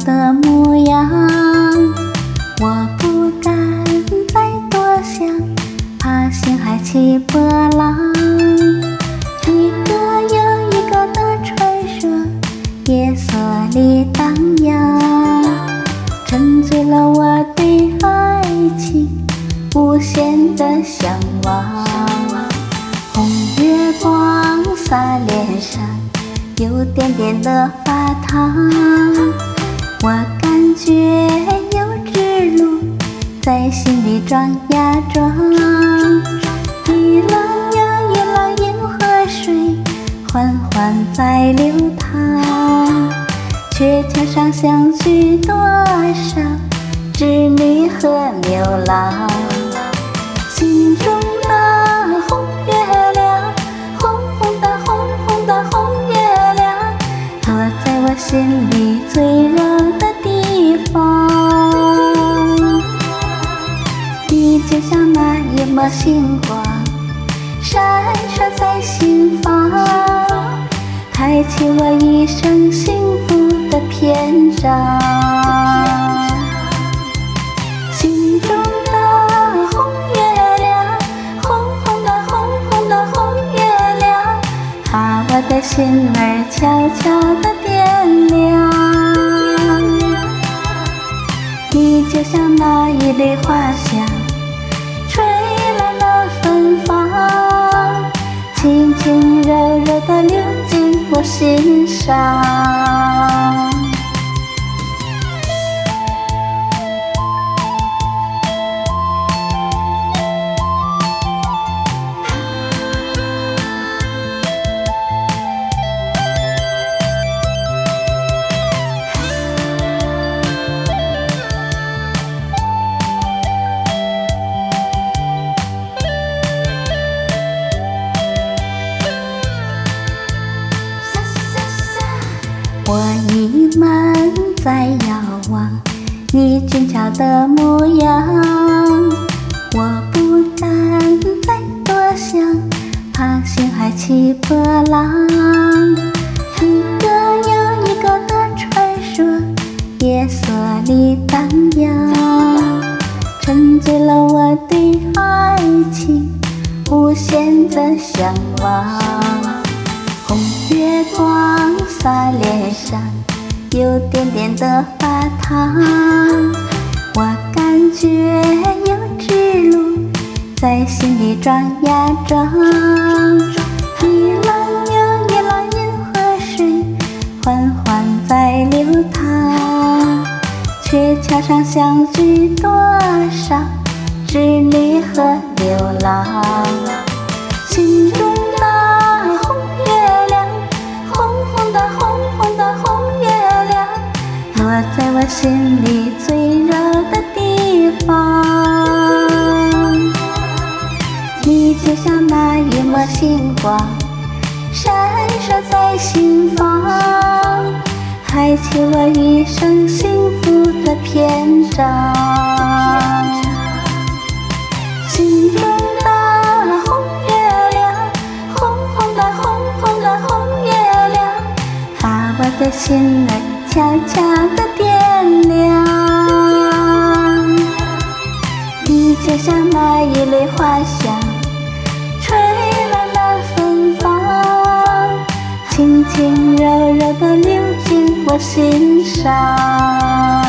的模样。我不敢再多想，怕心海起波浪。一个又一个的传说，夜色里荡漾，沉醉了我对爱情无限的向往。红月光洒脸上，有点点的发烫。我感觉有只鹿在心里撞呀撞，一浪又一浪银河水缓缓在流淌。鹊桥上相聚多少织女和牛郎，心中的红月亮，红红的红红的红月亮，落在我心里最柔的地方。你就像那一抹星光，闪烁在心房，开启我一生幸福的篇章。心中的红月亮，红红的红红的红月亮，把我的心儿悄悄地点亮。你就像那一缕花香，吹来了芬芳，轻轻柔柔地流进我心上。我倚满在遥望你俊俏的模样，我不敢再多想，怕心海起波浪。一个又一个的传说，夜色里荡漾，沉醉了我对爱情无限的向往。红月光洒脸上，有点点的发烫。我感觉有只鹿在心里撞呀撞，一浪又一浪银河水缓缓在流淌。鹊桥上相聚多少织女和牛郎，心中的红月亮，红红的红红的红月亮，落在我心里最柔的地方。你就像那一抹星光，闪烁在心房，开启我一生幸福的篇章。心中的红月亮，红红的红红的红月亮，把我的心儿悄悄地点亮。你就像那一缕花香，吹来了芬芳，轻轻柔柔地流进我心上。